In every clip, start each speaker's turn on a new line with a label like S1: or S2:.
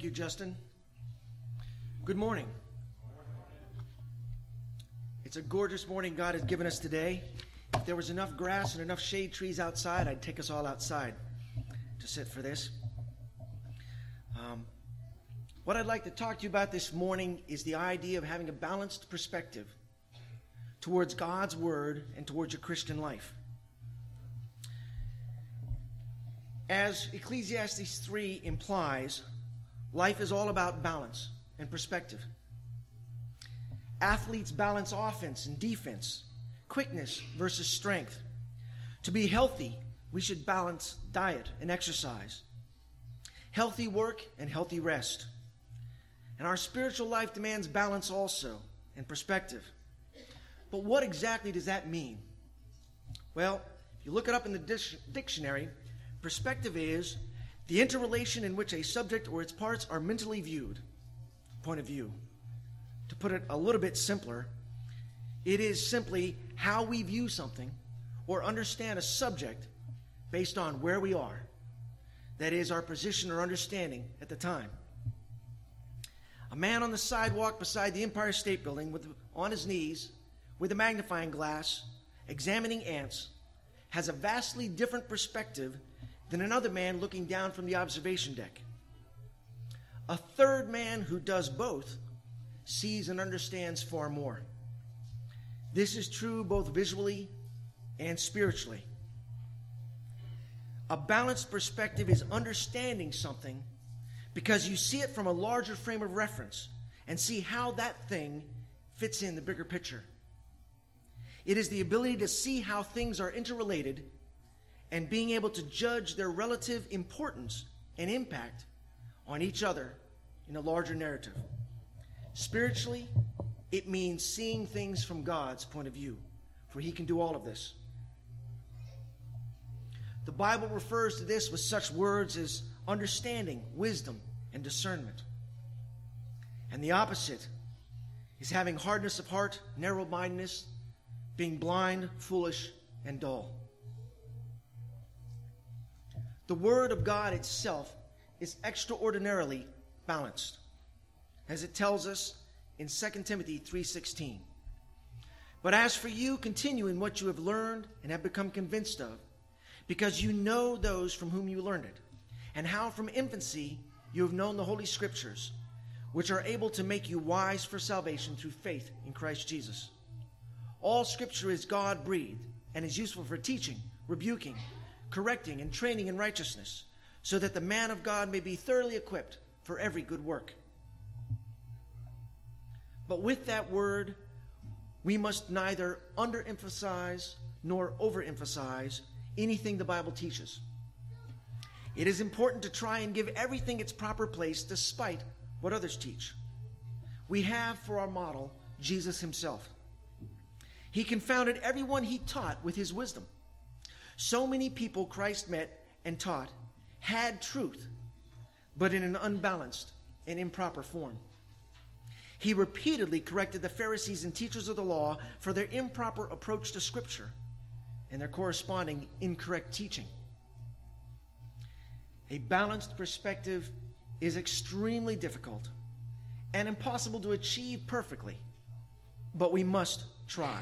S1: Thank you, Justin. Good morning. It's a gorgeous morning God has given us today. If there was enough grass and enough shade trees outside, I'd take us all outside to sit for this. What I'd like to talk to you about this morning is the idea of having a balanced perspective towards God's Word and towards your Christian life. As Ecclesiastes 3 implies, life is all about balance and perspective. Athletes balance offense and defense, quickness versus strength. To be healthy, we should balance diet and exercise, healthy work and healthy rest. And our spiritual life demands balance also and perspective. But what exactly does that mean? Well, if you look it up in the dictionary, perspective is the interrelation in which a subject or its parts are mentally viewed. Point of view. To put it a little bit simpler, it is simply how we view something or understand a subject based on where we are. That is, our position or understanding at the time. A man on the sidewalk beside the Empire State Building on his knees with a magnifying glass examining ants has a vastly different perspective than another man looking down from the observation deck. A third man who does both sees and understands far more. This is true both visually and spiritually. A balanced perspective is understanding something because you see it from a larger frame of reference and see how that thing fits in the bigger picture. It is the ability to see how things are interrelated and being able to judge their relative importance and impact on each other in a larger narrative. Spiritually, it means seeing things from God's point of view, for He can do all of this. The Bible refers to this with such words as understanding, wisdom, and discernment. And the opposite is having hardness of heart, narrow-mindedness, being blind, foolish, and dull. The Word of God itself is extraordinarily balanced, as it tells us in 2 Timothy 3:16. But as for you, continue in what you have learned and have become convinced of, because you know those from whom you learned it, and how from infancy you have known the Holy Scriptures, which are able to make you wise for salvation through faith in Christ Jesus. All Scripture is God-breathed and is useful for teaching, rebuking, correcting, and training in righteousness, so that the man of God may be thoroughly equipped for every good work. But with that word, we must neither underemphasize nor overemphasize anything the Bible teaches. It is important to try and give everything its proper place despite what others teach. We have for our model Jesus himself. He confounded everyone he taught with his wisdom. So many people Christ met and taught had truth, but in an unbalanced and improper form. He repeatedly corrected the Pharisees and teachers of the law for their improper approach to Scripture and their corresponding incorrect teaching. A balanced perspective is extremely difficult and impossible to achieve perfectly, but we must try.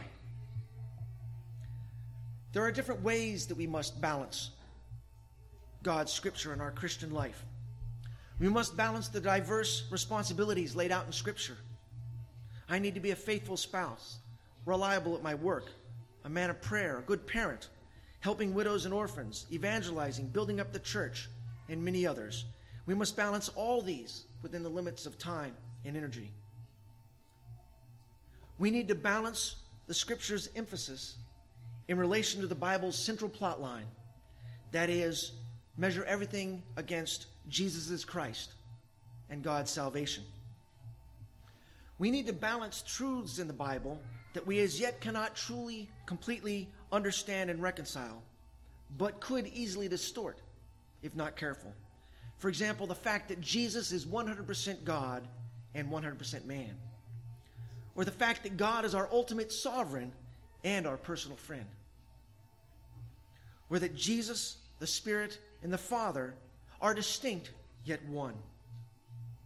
S1: There are different ways that we must balance God's Scripture in our Christian life. We must balance the diverse responsibilities laid out in Scripture. I need to be a faithful spouse, reliable at my work, a man of prayer, a good parent, helping widows and orphans, evangelizing, building up the church, and many others. We must balance all these within the limits of time and energy. We need to balance the Scripture's emphasis in relation to the Bible's central plot line, that is, measure everything against Jesus Christ and God's salvation. We need to balance truths in the Bible that we as yet cannot truly, completely understand and reconcile, but could easily distort if not careful. For example, the fact that Jesus is 100% God and 100% man. Or the fact that God is our ultimate sovereign and our personal friend. Or that Jesus, the Spirit, and the Father are distinct yet one.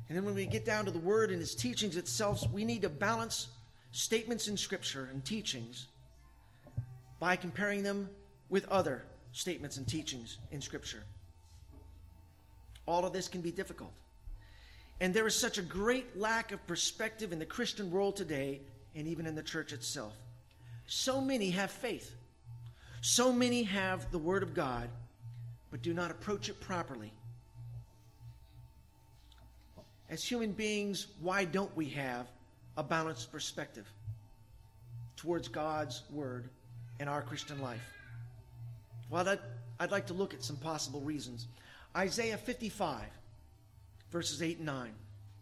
S1: And then when we get down to the Word and its teachings itself, we need to balance statements in Scripture and teachings by comparing them with other statements and teachings in Scripture. All of this can be difficult. And there is such a great lack of perspective in the Christian world today, and even in the church itself. So many have faith. So many have the Word of God, but do not approach it properly. As human beings, why don't we have a balanced perspective towards God's Word and our Christian life? Well, I'd like to look at some possible reasons. Isaiah 55, verses 8 and 9.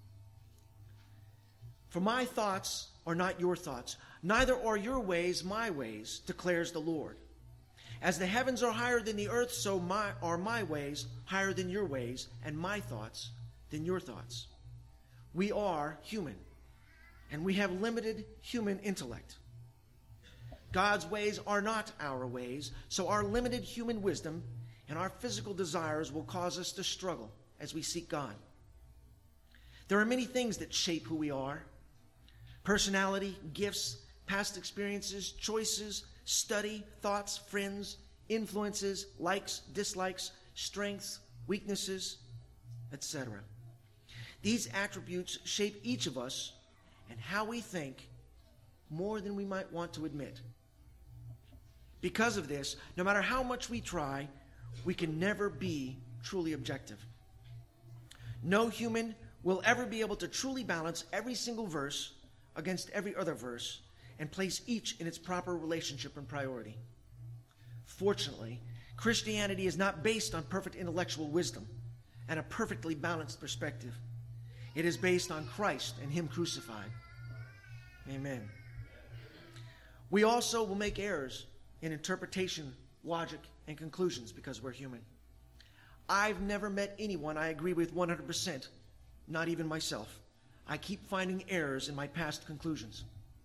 S1: For my thoughts are not your thoughts, neither are your ways my ways, declares the Lord. As the heavens are higher than the earth, so are my ways higher than your ways, and my thoughts than your thoughts. We are human, and we have limited human intellect. God's ways are not our ways, so our limited human wisdom and our physical desires will cause us to struggle as we seek God. There are many things that shape who we are: personality, gifts, past experiences, choices, study, thoughts, friends, influences, likes, dislikes, strengths, weaknesses, etc. These attributes shape each of us and how we think more than we might want to admit. Because of this, no matter how much we try, we can never be truly objective. No human will ever be able to truly balance every single verse against every other verse and place each in its proper relationship and priority. Fortunately, Christianity is not based on perfect intellectual wisdom and a perfectly balanced perspective. It is based on Christ and Him crucified. Amen. We also will make errors in interpretation, logic, and conclusions because we're human. I've never met anyone I agree with 100%, not even myself. I keep finding errors in my past conclusions.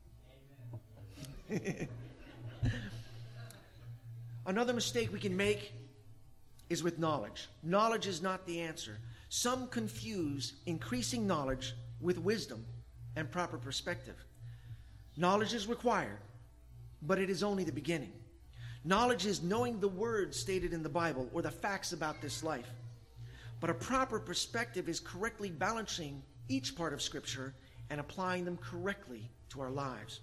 S1: Another mistake we can make is with knowledge. Knowledge is not the answer. Some confuse increasing knowledge with wisdom and proper perspective. Knowledge is required, but it is only the beginning. Knowledge is knowing the words stated in the Bible or the facts about this life. But a proper perspective is correctly balancing each part of Scripture and applying them correctly to our lives.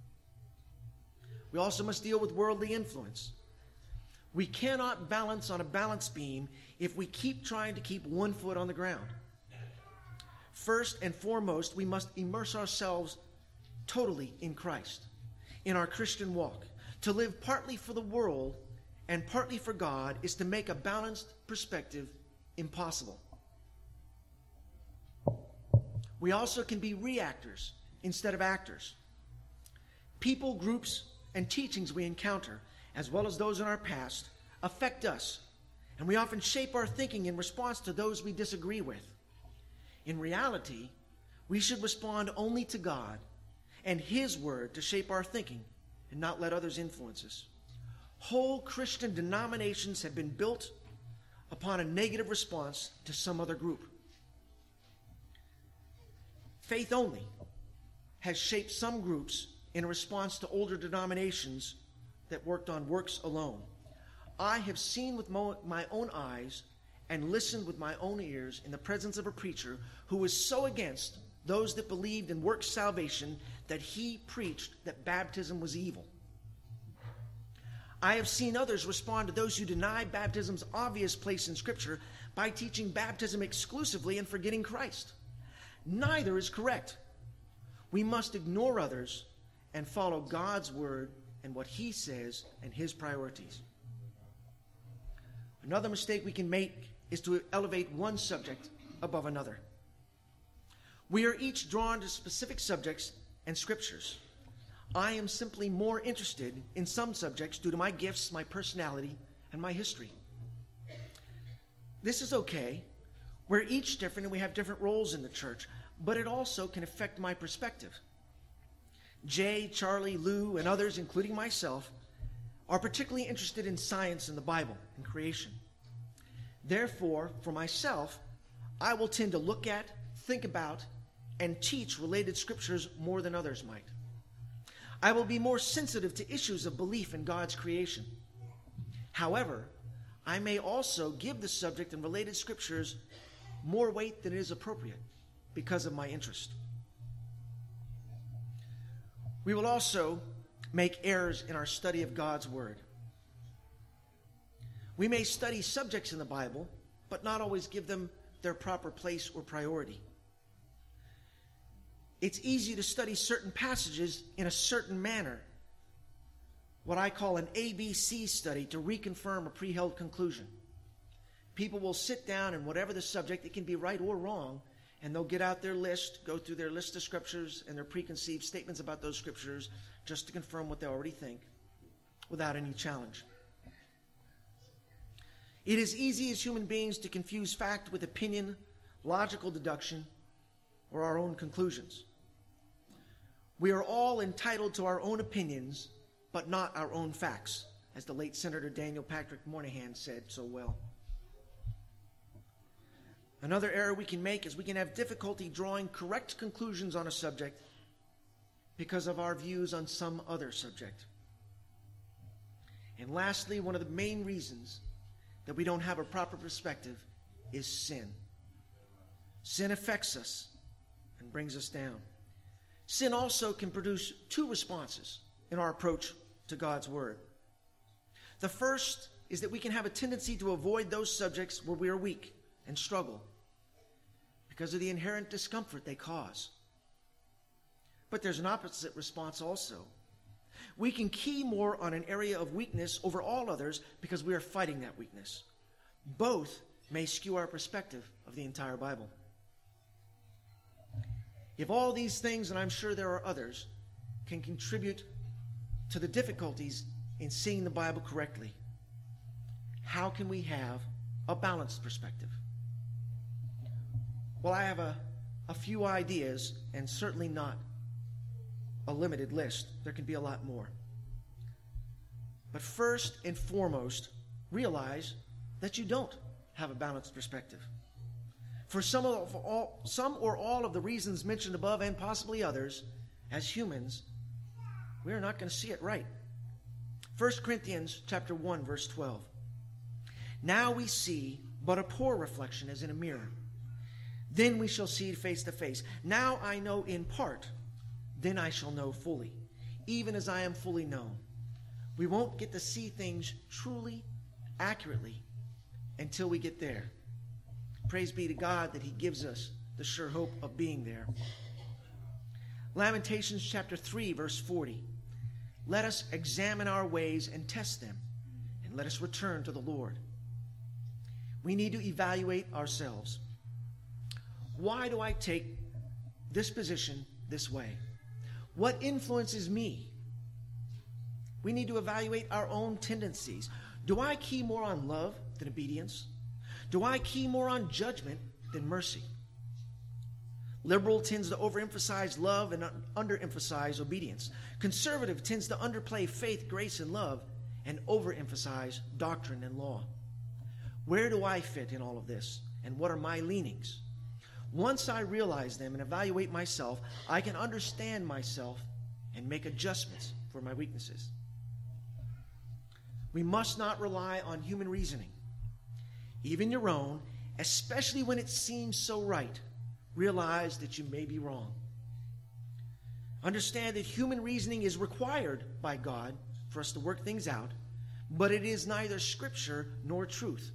S1: We also must deal with worldly influence. We cannot balance on a balance beam if we keep trying to keep one foot on the ground. First and foremost, we must immerse ourselves totally in Christ, in our Christian walk. To live partly for the world and partly for God is to make a balanced perspective impossible. We also can be reactors instead of actors. People, groups, and teachings we encounter, as well as those in our past, affect us, and we often shape our thinking in response to those we disagree with. In reality, we should respond only to God and His Word to shape our thinking and not let others influence us. Whole Christian denominations have been built upon a negative response to some other group. Faith only has shaped some groups in response to older denominations that worked on works alone. I have seen with my own eyes and listened with my own ears in the presence of a preacher who was so against those that believed in works salvation that he preached that baptism was evil. I have seen others respond to those who deny baptism's obvious place in Scripture by teaching baptism exclusively and forgetting Christ. Neither is correct. We must ignore others and follow God's Word and what He says and His priorities. Another mistake we can make is to elevate one subject above another. We are each drawn to specific subjects and scriptures. I am simply more interested in some subjects due to my gifts, my personality, and my history. This is okay. We're each different and we have different roles in the church, but it also can affect my perspective. Jay, Charlie, Lou, and others, including myself, are particularly interested in science and the Bible and creation. Therefore, for myself, I will tend to look at, think about, and teach related scriptures more than others might. I will be more sensitive to issues of belief in God's creation. However, I may also give the subject and related scriptures more weight than is appropriate because of my interest. We will also make errors in our study of God's Word. We may study subjects in the Bible, but not always give them their proper place or priority. It's easy to study certain passages in a certain manner, what I call an ABC study, to reconfirm a pre-held conclusion. People will sit down, and whatever the subject, it can be right or wrong, and they'll get out their list, go through their list of scriptures and their preconceived statements about those scriptures just to confirm what they already think without any challenge. It is easy as human beings to confuse fact with opinion, logical deduction, or our own conclusions. We are all entitled to our own opinions, but not our own facts, as the late Senator Daniel Patrick Moynihan said so well. Another error we can make is we can have difficulty drawing correct conclusions on a subject because of our views on some other subject. And lastly, one of the main reasons that we don't have a proper perspective is sin. Sin affects us and brings us down. Sin also can produce two responses in our approach to God's Word. The first is that we can have a tendency to avoid those subjects where we are weak and struggle because of the inherent discomfort they cause. But there's an opposite response also. We can key more on an area of weakness over all others because we are fighting that weakness. Both may skew our perspective of the entire Bible. If all these things, and I'm sure there are others, can contribute to the difficulties in seeing the Bible correctly, how can we have a balanced perspective? Well, I have a few ideas, and certainly not a limited list. There can be a lot more. But first and foremost, realize that you don't have a balanced perspective. For some or all of the reasons mentioned above, and possibly others, as humans, we are not going to see it right. 1 Corinthians chapter 1, verse 12. Now we see but a poor reflection as in a mirror. Then we shall see face to face. Now I know in part, then I shall know fully, even as I am fully known. We won't get to see things truly, accurately, until we get there. Praise be to God that He gives us the sure hope of being there. Lamentations chapter 3, verse 40. Let us examine our ways and test them, and let us return to the Lord. We need to evaluate ourselves. Why do I take this position this way? What influences me? We need to evaluate our own tendencies. Do I key more on love than obedience? Do I key more on judgment than mercy? Liberal tends to overemphasize love and underemphasize obedience. Conservative tends to underplay faith, grace, and love and overemphasize doctrine and law. Where do I fit in all of this? And what are my leanings? Once I realize them and evaluate myself, I can understand myself and make adjustments for my weaknesses. We must not rely on human reasoning, even your own, especially when it seems so right. Realize that you may be wrong. Understand that human reasoning is required by God for us to work things out, but it is neither scripture nor truth.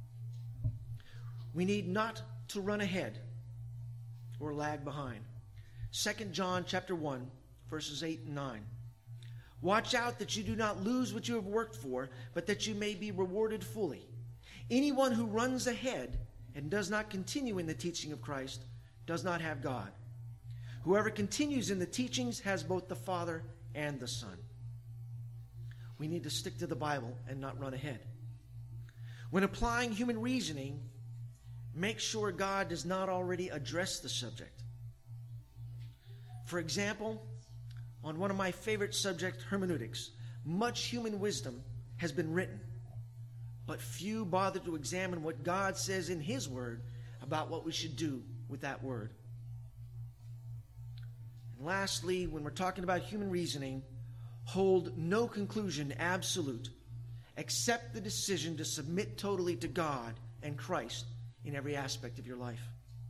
S1: We need not to run ahead or lag behind. 2 John chapter 1, verses 8 and 9. Watch out that you do not lose what you have worked for, but that you may be rewarded fully. Anyone who runs ahead and does not continue in the teaching of Christ does not have God. Whoever continues in the teachings has both the Father and the Son. We need to stick to the Bible and not run ahead. When applying human reasoning, make sure God does not already address the subject. For example, on one of my favorite subjects, hermeneutics, much human wisdom has been written, but few bother to examine what God says in His Word about what we should do with that Word. And lastly, when we're talking about human reasoning, hold no conclusion absolute. Accept the decision to submit totally to God and Christ in every aspect of your life.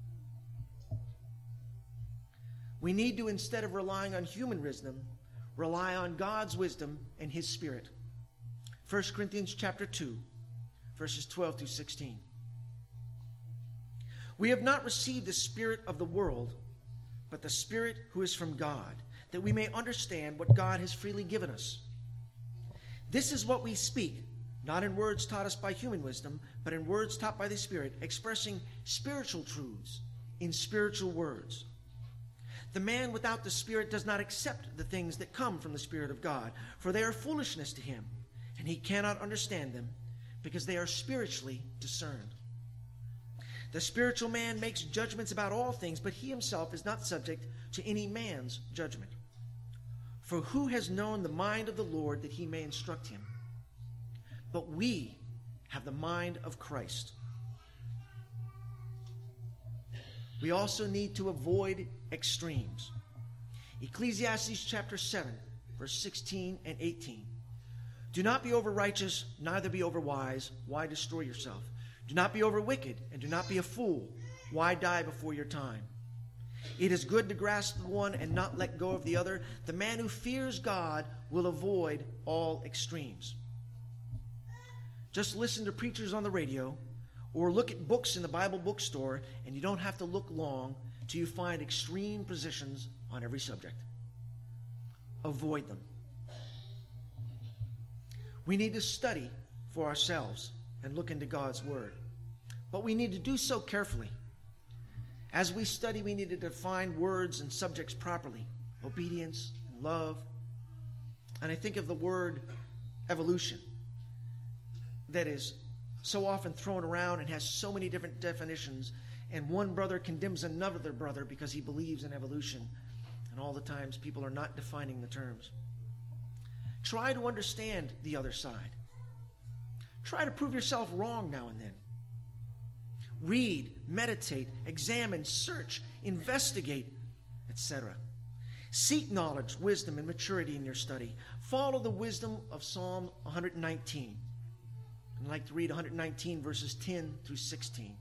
S1: We need to, instead of relying on human wisdom, rely on God's wisdom and His Spirit. 1 Corinthians chapter 2, verses 12 through 16. We have not received the spirit of the world, but the Spirit who is from God, that we may understand what God has freely given us. This is what we speak, not in words taught us by human wisdom, but in words taught by the Spirit, expressing spiritual truths in spiritual words. The man without the Spirit does not accept the things that come from the Spirit of God, for they are foolishness to him, and he cannot understand them, because they are spiritually discerned. The spiritual man makes judgments about all things, but he himself is not subject to any man's judgment. For who has known the mind of the Lord that he may instruct him? But we have the mind of Christ. We also need to avoid extremes. Ecclesiastes chapter 7, verse 16 and 18. Do not be over righteous, neither be over wise. Why destroy yourself? Do not be over wicked, and do not be a fool. Why die before your time? It is good to grasp the one and not let go of the other. The man who fears God will avoid all extremes. Just listen to preachers on the radio or look at books in the Bible bookstore, and you don't have to look long till you find extreme positions on every subject. Avoid them. We need to study for ourselves and look into God's Word. But we need to do so carefully. As we study, we need to define words and subjects properly. Obedience and love. And I think of the word evolution that is so often thrown around and has so many different definitions. And one brother condemns another brother because he believes in evolution. And all the times people are not defining the terms. Try to understand the other side. Try to prove yourself wrong now and then. Read, meditate, examine, search, investigate, etc. Seek knowledge, wisdom, and maturity in your study. Follow the wisdom of Psalm 119. I'd like to read 119 verses 10 through 16.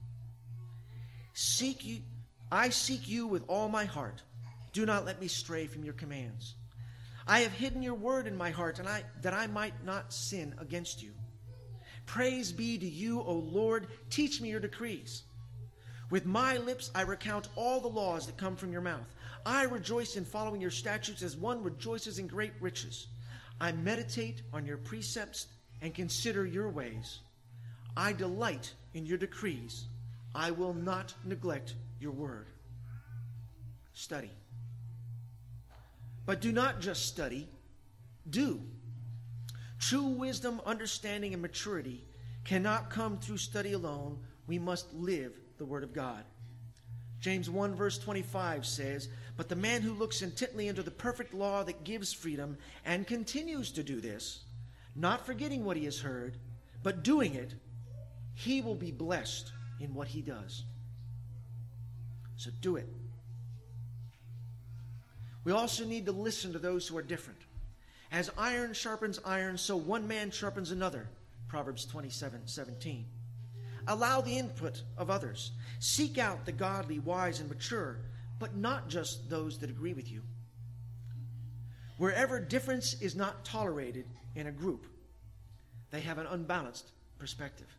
S1: I seek you with all my heart. Do not let me stray from your commands. I have hidden your word in my heart, that I might not sin against you. Praise be to you, O Lord. Teach me your decrees. With my lips I recount all the laws that come from your mouth. I rejoice in following your statutes as one rejoices in great riches. I meditate on your precepts and consider your ways. I delight in your decrees. I will not neglect your word. Study. But do not just study. Do. True wisdom, understanding, and maturity cannot come through study alone. We must live the Word of God. James 1 verse 25 says, but the man who looks intently into the perfect law that gives freedom and continues to do this, not forgetting what he has heard, but doing it, he will be blessed in what he does. So do it. We also need to listen to those who are different. As iron sharpens iron, so one man sharpens another. Proverbs 27:17. Allow the input of others. Seek out the godly, wise, and mature, but not just those that agree with you. Wherever difference is not tolerated in a group, they have an unbalanced perspective.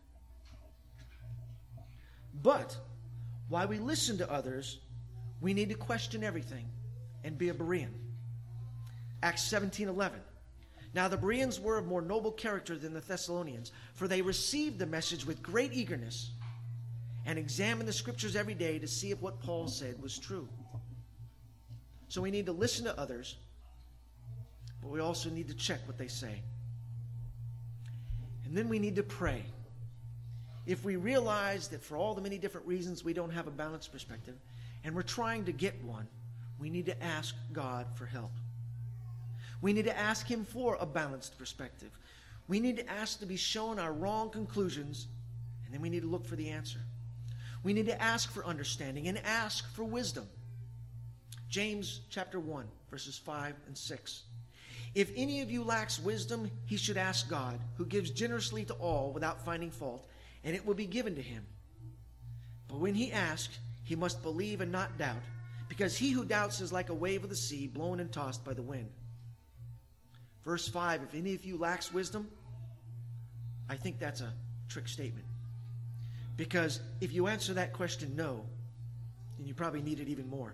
S1: But while we listen to others, we need to question everything and be a Berean. Acts 17:11. Now the Bereans were of more noble character than the Thessalonians, for they received the message with great eagerness and examined the scriptures every day to see if what Paul said was true. So we need to listen to others, but we also need to check what they say. And then we need to pray. If we realize that for all the many different reasons we don't have a balanced perspective, and we're trying to get one, we need to ask God for help. We need to ask Him for a balanced perspective. We need to ask to be shown our wrong conclusions, and then we need to look for the answer. We need to ask for understanding and ask for wisdom. James chapter 1, verses 5 and 6. If any of you lacks wisdom, he should ask God, who gives generously to all without finding fault, and it will be given to him. But when he asks, he must believe and not doubt, because he who doubts is like a wave of the sea, blown and tossed by the wind. Verse 5, if any of you lacks wisdom, I think that's a trick statement. Because if you answer that question no, then you probably need it even more.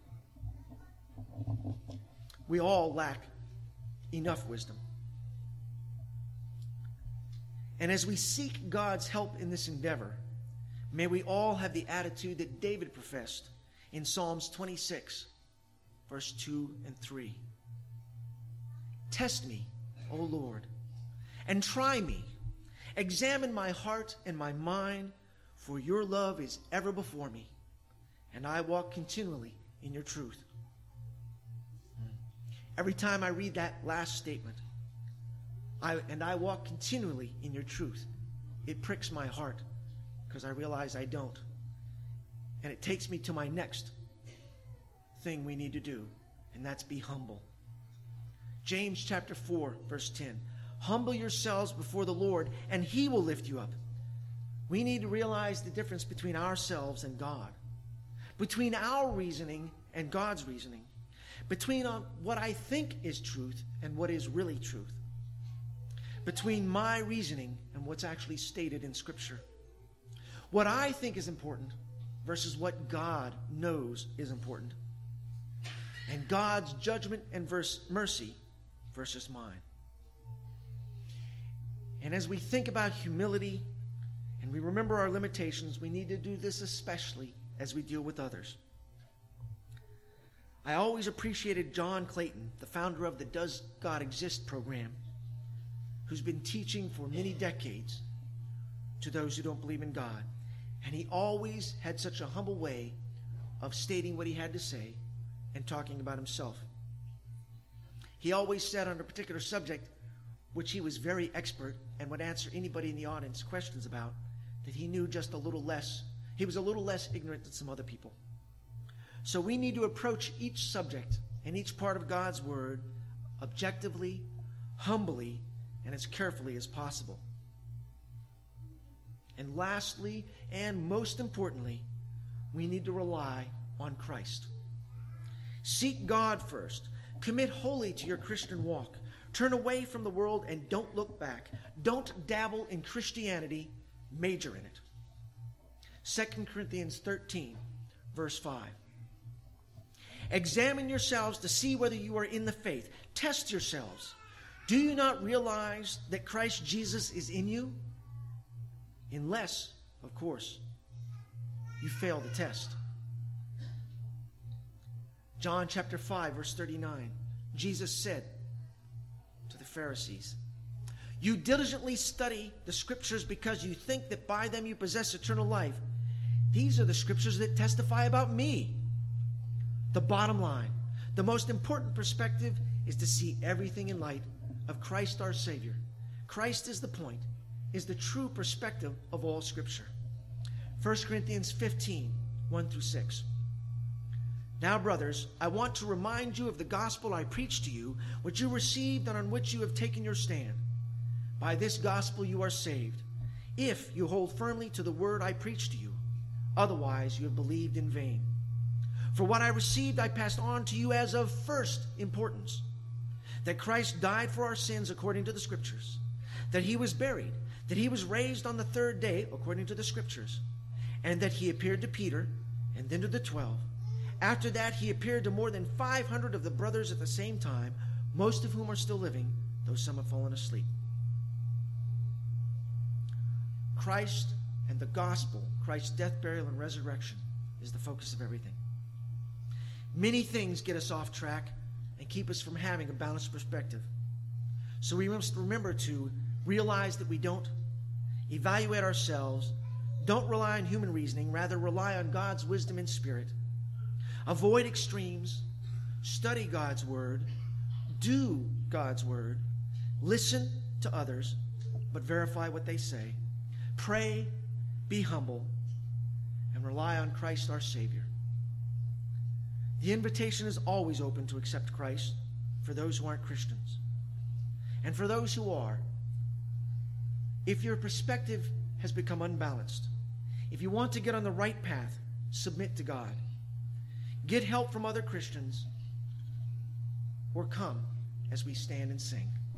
S1: We all lack enough wisdom. And as we seek God's help in this endeavor, may we all have the attitude that David professed in Psalms 26, verse 2 and 3. Test me, O Lord, and try me. Examine my heart and my mind, for your love is ever before me, and I walk continually in your truth. Every time I read that last statement, I walk continually in your truth, it pricks my heart because I realize I don't. And it takes me to my next thing we need to do, and that's be humble. James chapter 4, verse 10. Humble yourselves before the Lord, and he will lift you up. We need to realize the difference between ourselves and God, between our reasoning and God's reasoning, between what I think is truth and what is really truth, between my reasoning and what's actually stated in Scripture, what I think is important versus what God knows is important, and God's judgment and mercy versus mine. And as we think about humility and we remember our limitations, we need to do this especially as we deal with others. I always appreciated John Clayton, the founder of the Does God Exist program, who's been teaching for many decades to those who don't believe in God. And he always had such a humble way of stating what he had to say and talking about himself. He always said on a particular subject, which he was very expert and would answer anybody in the audience questions about, that he knew just a little less. He was a little less ignorant than some other people. So we need to approach each subject and each part of God's Word objectively, humbly, and as carefully as possible. And lastly, and most importantly, we need to rely on Christ. Seek God first. Commit wholly to your Christian walk. Turn away from the world and don't look back. Don't dabble in Christianity. Major in it. 2 Corinthians 13, verse 5. Examine yourselves to see whether you are in the faith. Test yourselves. Do you not realize that Christ Jesus is in you? Unless, of course, you fail the test. John chapter 5, verse 39. Jesus said to the Pharisees, you diligently study the Scriptures because you think that by them you possess eternal life. These are the Scriptures that testify about me. The bottom line, the most important perspective is to see everything in light of Christ our Savior. Christ is the point, is the true perspective of all Scripture. 1 Corinthians 15, 1 through 6. Now, brothers, I want to remind you of the gospel I preached to you, which you received and on which you have taken your stand. By this gospel you are saved, if you hold firmly to the word I preached to you. Otherwise you have believed in vain. For what I received I passed on to you as of first importance, that Christ died for our sins according to the Scriptures, that he was buried, that he was raised on the third day according to the Scriptures, and that he appeared to Peter and then to the 12. After that he appeared to more than 500 of the brothers at the same time, most of whom are still living, though some have fallen asleep. Christ and the gospel, Christ's death, burial, and resurrection is the focus of everything. Many things get us off track and keep us from having a balanced perspective. So we must remember to realize that we don't evaluate ourselves, don't rely on human reasoning, rather rely on God's wisdom and spirit. Avoid extremes, study God's word, do God's word, listen to others, but verify what they say. Pray, be humble, and rely on Christ our Savior. The invitation is always open to accept Christ for those who aren't Christians. And for those who are, if your perspective has become unbalanced, if you want to get on the right path, submit to God. Get help from other Christians, or come as we stand and sing.